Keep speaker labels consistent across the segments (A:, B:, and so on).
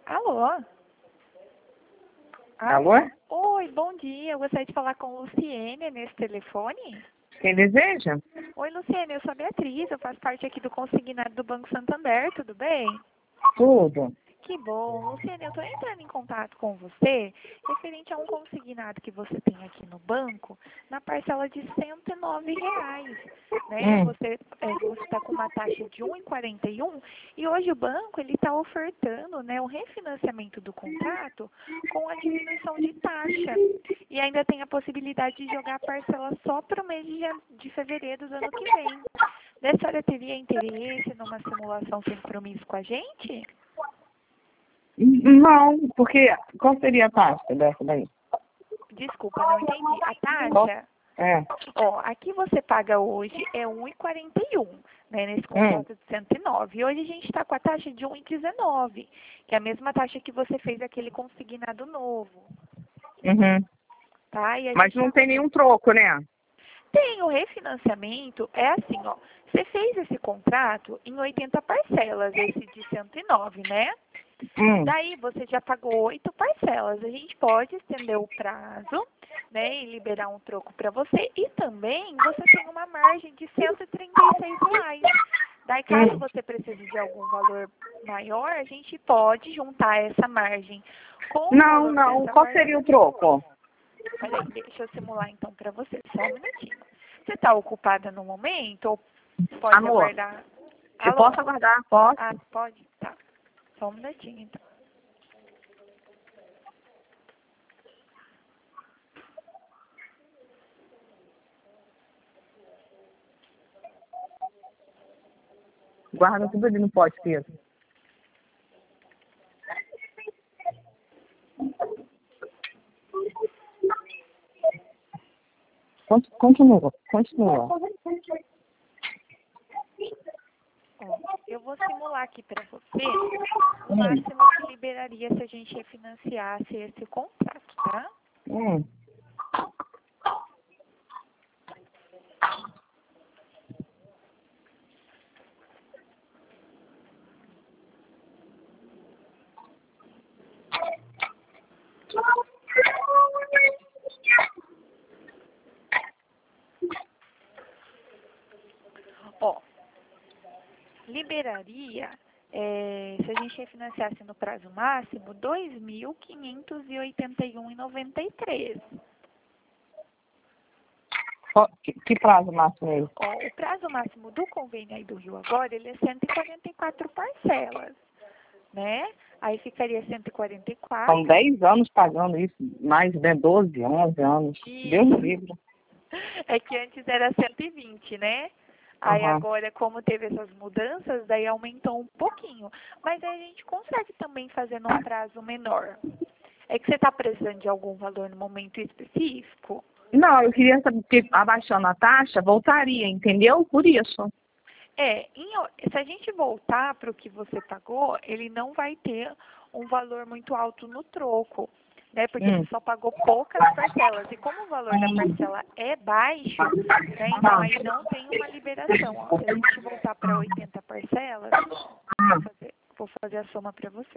A: Alô?
B: Alô?
A: Oi, bom dia. Eu gostaria de falar com Luciene nesse telefone.
B: Quem deseja?
A: Oi, Luciene, eu sou a Beatriz, eu faço parte aqui do consignado do Banco Santander, tudo bem?
B: Tudo.
A: Que bom. Luciene, eu estou entrando em contato com você referente a um consignado que você tem aqui no banco na parcela de R$ 109, né? Você está com uma taxa de 1,41 e hoje o banco ele está ofertando, né, um refinanciamento do contrato com a diminuição de taxa e ainda tem a possibilidade de jogar a parcela só para o mês de fevereiro do ano que vem. A senhora teria interesse numa simulação sem compromisso com a gente?
B: Não, porque qual seria a taxa dessa daí?
A: Desculpa, não entendi. A taxa,
B: É.
A: ó, aqui você paga hoje é 1,41, né, nesse contrato de 109. E hoje a gente está com a taxa de 1,19, que é a mesma taxa que você fez aquele consignado novo,
B: Uhum.
A: tá? E a
B: Mas
A: gente
B: não tem nenhum troco, né?
A: tem o refinanciamento, é assim, ó. Você fez esse contrato em 80 parcelas, esse de 109, né? Daí você já pagou 8 parcelas. A gente pode estender o prazo, né, e liberar um troco para você. E também você tem uma margem de R$ 136. Daí, caso você precise de algum valor maior, a gente pode juntar essa margem com o
B: Não,
A: valor
B: não.
A: dessa
B: Qual
A: margem.
B: seria o troco?
A: Peraí, deixa eu simular então para você, só um minutinho. Você está ocupada no momento ou pode
B: Amor,
A: aguardar?
B: eu
A: Alô?
B: posso aguardar? Posso?
A: Ah, pode? Tá. Só um minutinho então.
B: Guarda tudo ali no pote, Pedro. Continua.
A: Ó, eu vou simular aqui para você o máximo que liberaria se a gente refinanciasse esse contrato, tá?
B: Hum.
A: Ó, liberaria, se a gente refinanciasse no prazo máximo, R$ 2.581,93.
B: Que prazo máximo é esse?
A: Ó, o prazo máximo do convênio aí do Rio agora, ele é 144 parcelas, né? Aí ficaria 144.
B: São 10 anos pagando isso. Mais, né? 12, 11 anos.
A: E
B: Deus me livre.
A: é que antes era 120, né? Aí
B: Aham.
A: agora, como teve essas mudanças, daí aumentou um pouquinho. Mas aí a gente consegue também fazer num prazo menor. É que você está precisando de algum valor no momento específico?
B: Não, eu queria saber, porque abaixando a taxa, voltaria, entendeu? Por isso.
A: Se a gente voltar para o que você pagou, ele não vai ter um valor muito alto no troco, né? Porque você só pagou poucas parcelas. E como o valor da parcela é baixo, né? Então aí não tem uma liberação. Ó. Se a gente voltar para 80 parcelas, vou fazer a soma para você.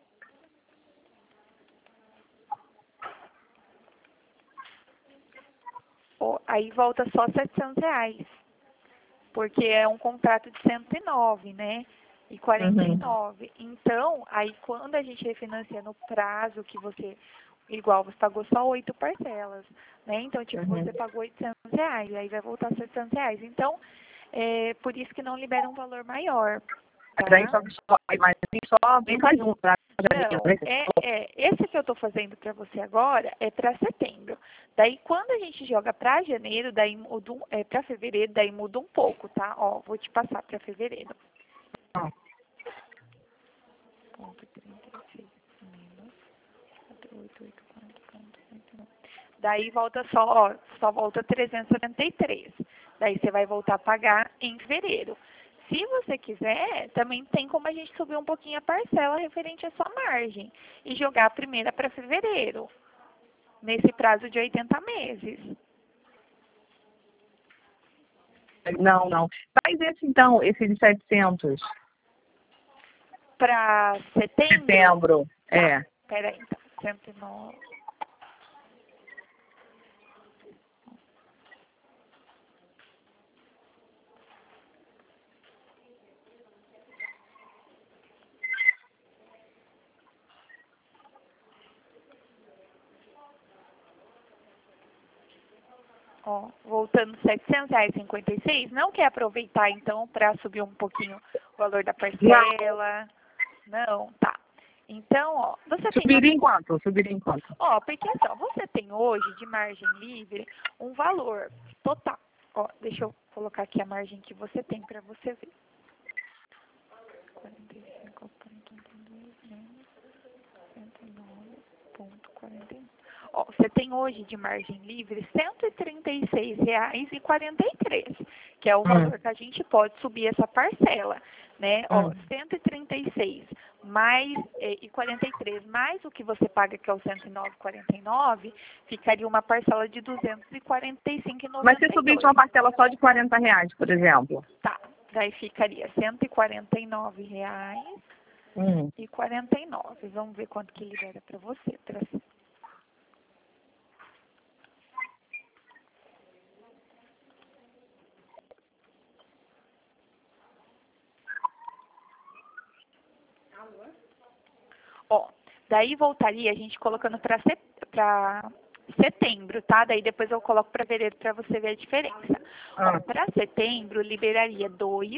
A: Ó, aí volta só R$ 700. Porque é um contrato de 109, né? E 49. Então, aí quando a gente refinancia no prazo que você, igual, você pagou só 8 parcelas, né? Então, tipo, você pagou R$ 800, aí vai voltar R$ 700. Então, por isso que não libera um valor maior, tá?
B: Mas só vem cá junto, tá?
A: Não, esse que eu estou fazendo para você agora é para setembro. Daí, quando a gente joga para janeiro, daí muda para fevereiro, daí muda um pouco, tá? Ó, vou te passar para fevereiro. Ponto 36 menos 4884,89. Daí volta só volta 373. Daí você vai voltar a pagar em fevereiro. Se você quiser, também tem como a gente subir um pouquinho a parcela referente à sua margem e jogar a primeira para fevereiro, nesse prazo de 80 meses.
B: Não. Faz esse então, esse de 700.
A: Para setembro?
B: Setembro, é.
A: Peraí, então. 109. Ó, voltando R$ 700,56, não quer aproveitar então para subir um pouquinho o valor da parcela? Não, tá. Então, ó, você tem...
B: Subiria em quanto? Subiria em quanto?
A: Ó, porque assim, ó, você tem hoje de margem livre um valor total. Ó, deixa eu colocar aqui a margem que você tem para você ver. 45,82 menos 109,41. Ó, você tem hoje de margem livre R$ 136,43, que é o valor que a gente pode subir essa parcela, né? Ó, 136 mais e 43 mais o que você paga, que é o 109,49, ficaria uma parcela de 245,92.
B: Mas se subisse uma parcela só de R$ 40, por exemplo?
A: Tá, daí ficaria R$ 149,49. Vamos ver quanto que libera para você. Ó, daí voltaria a gente colocando para setembro, tá? Daí depois eu coloco para fevereiro para você ver a diferença. Para setembro, liberaria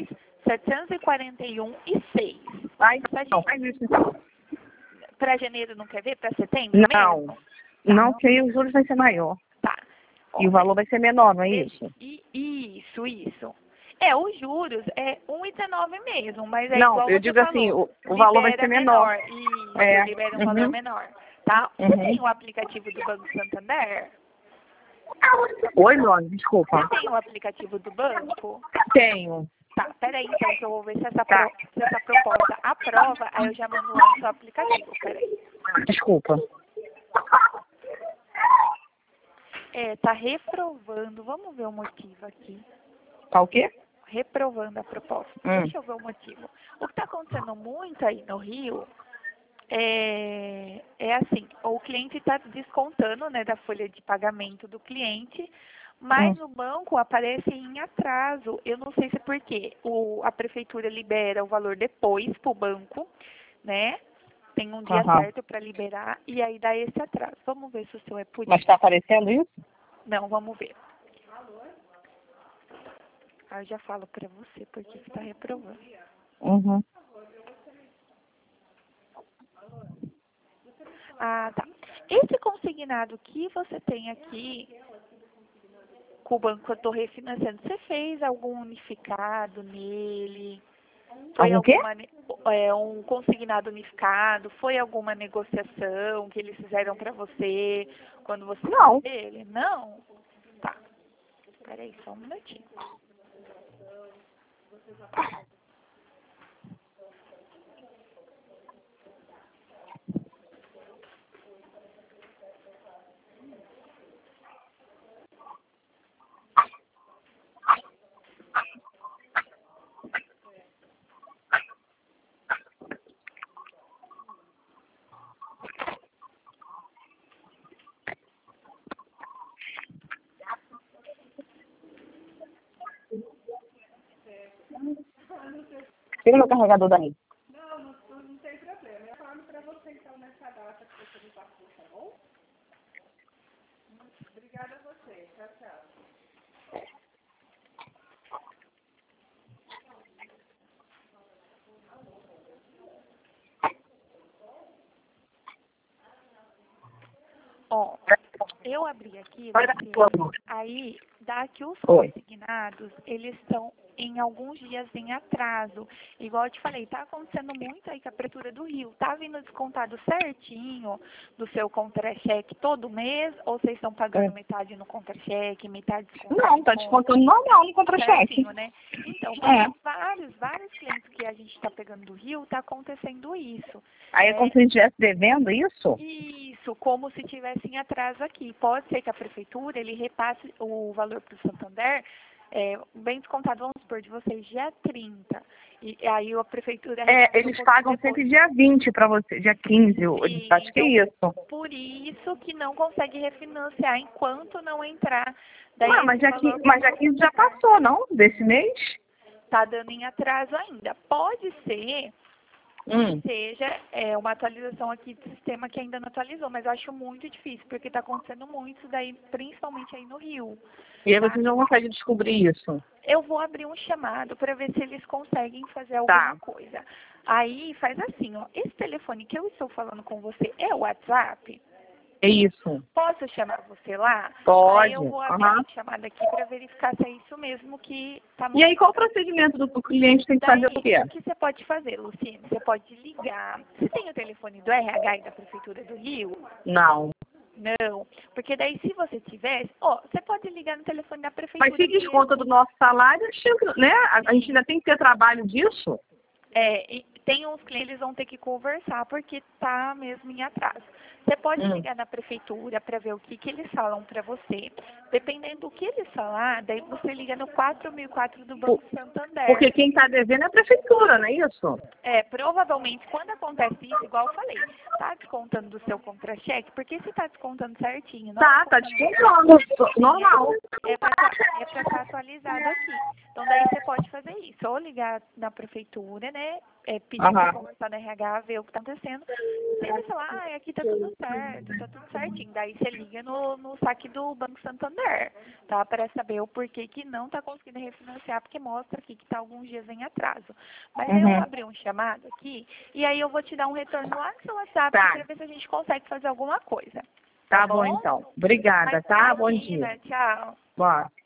A: 2.741,06.
B: Não, faz isso então.
A: Para janeiro não quer ver? Para setembro
B: não,
A: mesmo?
B: Não, porque aí os juros vai ser maior.
A: Tá. Ó,
B: E o valor vai ser menor, não é isso?
A: Isso. É, os juros é 1,19 mesmo, mas é
B: não,
A: igual
B: eu
A: você
B: digo
A: falou,
B: assim, o valor vai ser menor.
A: Isso,
B: É.
A: libera um valor menor, tá? Você tem o aplicativo do Banco Santander?
B: Oi, Lone, desculpa.
A: Você tem o aplicativo do banco?
B: Tenho.
A: Tá, peraí então que eu vou ver se essa proposta aprova, aí eu já mando lá no seu aplicativo, peraí.
B: Desculpa.
A: Tá reprovando, vamos ver o motivo aqui.
B: Tá o quê?
A: Reprovando a proposta. Deixa eu ver o motivo. O que está acontecendo muito aí no Rio é assim, o cliente está descontando, né, da folha de pagamento do cliente, mas o banco aparece em atraso. Eu não sei se é porque a prefeitura libera o valor depois para o banco, né? Tem um dia certo para liberar e aí dá esse atraso. Vamos ver se o seu é por isso.
B: Mas está aparecendo isso?
A: Não, vamos ver. Aí eu já falo para você porque está reprovando. Ah, tá. Esse consignado que você tem aqui com o banco que eu estou refinanciando, você fez algum unificado nele? Foi
B: Algum quê?
A: Um consignado unificado? Foi alguma negociação que eles fizeram para você quando você
B: Não.
A: fez ele? Não? Tá. Espera aí, só um minutinho.
B: Tira meu carregador daí.
C: Não tem problema. Eu falo para você, então, nessa data que você me passou, tá bom? Obrigada a você. Tchau, tchau.
A: Ó, eu abri aqui, aí dá que os consignados, eles estão em alguns dias em atraso. Igual eu te falei, tá acontecendo muito aí com a Prefeitura do Rio. Tá vindo descontado certinho do seu contra-cheque todo mês, ou vocês estão pagando metade no contra-cheque, metade descontado?
B: Não, tá descontando normal no contra-cheque.
A: Né? Então, vários clientes que a gente está pegando do Rio, tá acontecendo isso.
B: Aí é como se a gente estivesse devendo isso?
A: Isso, como se tivesse em atraso aqui. Pode ser que a prefeitura ele repasse o valor para o Santander bem descontado, vamos supor, de vocês dia 30. E aí a prefeitura...
B: Eles pagam sempre dia 20 para você, dia 15, acho que é isso.
A: Por isso que não consegue refinanciar enquanto não entrar.
B: Mas dia 15 já passou, não? Desse mês?
A: Tá dando em atraso ainda. Pode ser que seja uma atualização aqui do sistema que ainda não atualizou, mas eu acho muito difícil, porque está acontecendo muito isso daí, principalmente aí no Rio.
B: E aí vocês não conseguem descobrir isso?
A: Eu vou abrir um chamado para ver se eles conseguem fazer alguma coisa. Aí faz assim, ó, esse telefone que eu estou falando com você é o WhatsApp?
B: É isso.
A: Posso chamar você lá?
B: Pode.
A: Aí eu vou abrir uma chamada aqui para verificar se é isso mesmo que está...
B: E aí qual o procedimento do cliente tem que fazer o quê?
A: O que você pode fazer, Luciene? Você pode ligar. Você tem o telefone do RH e da Prefeitura do Rio?
B: Não.
A: Não, porque daí se você tivesse, você pode ligar no telefone da Prefeitura.
B: Mas se desconta do nosso salário, né? A gente ainda tem que ter trabalho disso?
A: E tem uns clientes, eles vão ter que conversar porque está mesmo em atraso. Você pode ligar na prefeitura para ver o que eles falam para você. Dependendo do que eles falar, daí você liga no 4004 do Banco Santander.
B: Porque quem está devendo é a prefeitura, não é isso?
A: Provavelmente, quando acontece isso, igual eu falei, tá descontando do seu contra-cheque, porque se tá descontando certinho.
B: Tá descontando, normal.
A: É para estar atualizado aqui. Então, daí você pode fazer isso, ou ligar na prefeitura, né? Pedir para conversar no RH, ver o que está acontecendo. Se ele falar, aqui tá tudo certo, tá tudo certinho. Daí você liga no saque do Banco Santander, tá? Para saber o porquê que não tá conseguindo refinanciar, porque mostra aqui que tá alguns dias em atraso. Mas eu vou abrir um chamado aqui, e aí eu vou te dar um retorno lá no seu WhatsApp para ver se a gente consegue fazer alguma coisa.
B: Tá bom, então. Obrigada, tá? Bom dia.
A: Tchau.
B: Boa.